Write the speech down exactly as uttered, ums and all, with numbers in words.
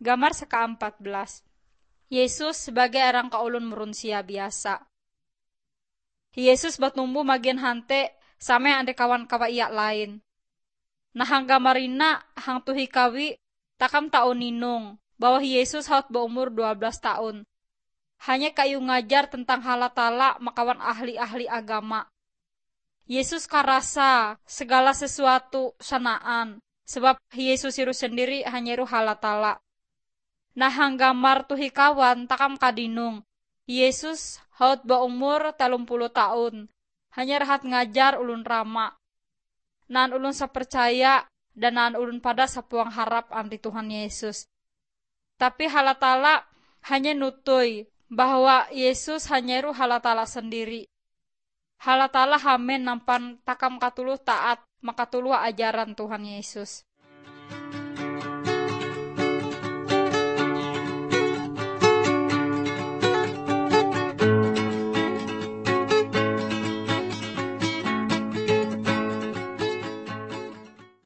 Gambar seka empat belas. Yesus sebagai orang kaulun merunsia biasa. Yesus batumbuh magian hante sama ande kawan kawa iya lain. Nah hang gamarina hang tuhi kawi takam tau ninung bahwa Yesus haut berumur dua belas tahun. Hanya kayu ngajar tentang halatala makawan ahli-ahli agama. Yesus karasa segala sesuatu sanaan sebab Yesus iru sendiri hanya iru halatala. Nah hanggamar tuhi kawan takam kadinung. Yesus haut berumur telung puluh tahun. Hanya rahat ngajar ulun rama. Nan ulun sapercaya dan nan ulun pada sapuang harap anti Tuhan Yesus. Tapi halatala hanya nutui bahwa Yesus hanya iru halatala sendiri. Halatala hamen nampan takam katuluh taat makatuluh ajaran Tuhan Yesus.